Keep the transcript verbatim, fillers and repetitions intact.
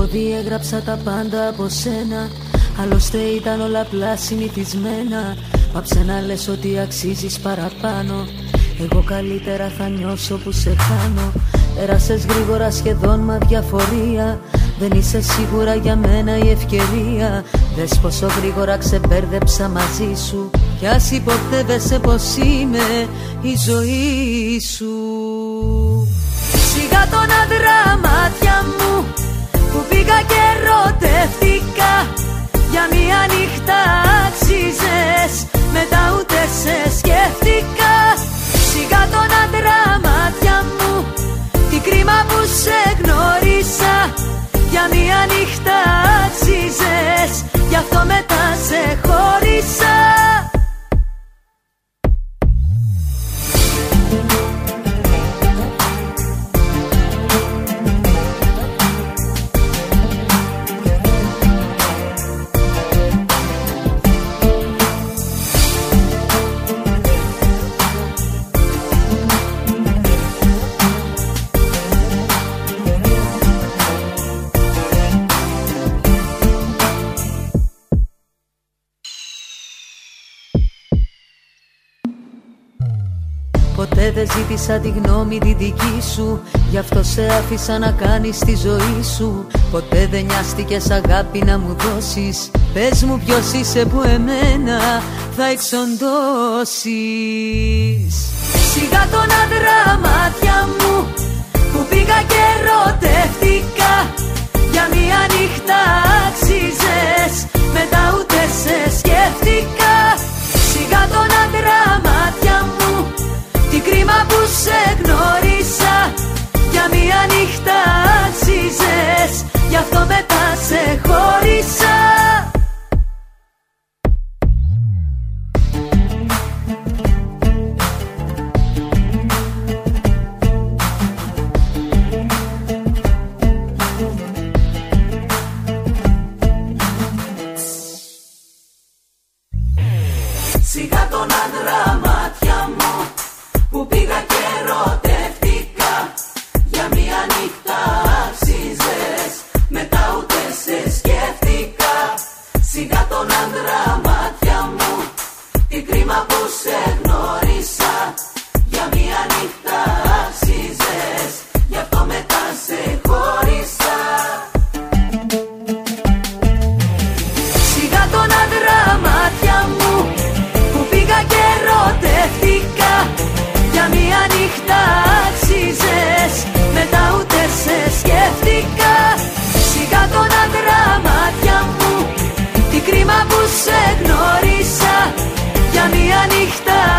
διέγραψα τα πάντα από σένα. Άλλωστε ήταν όλα απλά συνηθισμένα. Πάψε να λες ότι αξίζεις παραπάνω. Εγώ καλύτερα θα νιώσω που σε χάνω. Πέρασες γρήγορα σχεδόν μα διαφορία. Δεν είσαι σίγουρα για μένα η ευκαιρία. Δες πόσο γρήγορα ξεμπέρδεψα μαζί σου. Κι ας υποπτεύεσαι πως είμαι η ζωή σου. Σιγά τον άντρα μάτια μου που πήγα και ερωτεύτηκα. Για μία νύχτα άξιζες, μετά ούτε σε σκέφτηκα. Σιγά τον άντρα μάτια μου, τι κρίμα που σε γνώρισα. Για μία νύχτα άξιζες, γι' αυτό μετά σε χώρισα. Ποτέ δεν ζήτησα τη γνώμη τη δική σου. Γι' αυτό σε άφησα να κάνεις τη ζωή σου. Ποτέ δεν νοιάστηκες αγάπη να μου δώσεις. Πες μου ποιος είσαι που εμένα θα εξοντώσεις. Σιγά τον άντρα μάτια μου που πήγα και ερωτεύτηκα. Για μία νύχτα άξιζες, μετά ούτε σε σκέφτηκα. Σιγά τον άντρα μάτια μου, τι κρίμα που σε γνώρισα. Για μία νύχτα άξιζες, γι' αυτό μετά σε χώρισα. Σιγά τον άντρα μάτια μου που πήγα και ερωτεύτηκα. Για μία νύχτα άξιζες, μετά ούτε σε σκέφτηκα. Σιγά τον άντρα μάτια μου, τι κρίμα που σε γνώρισα. Για μία νύχτα άξιζες, γι' αυτό μετά σε χώρισα. Σιγά τον άντρα μάτια μου που πήγα και ερωτεύτηκα. Για μία νύχτα άξιζες, μετά ούτε σε σκέφτηκα. Σιγά τον άντρα μάτια μου, τι κρίμα που σε γνώρισα. Για μία νύχτα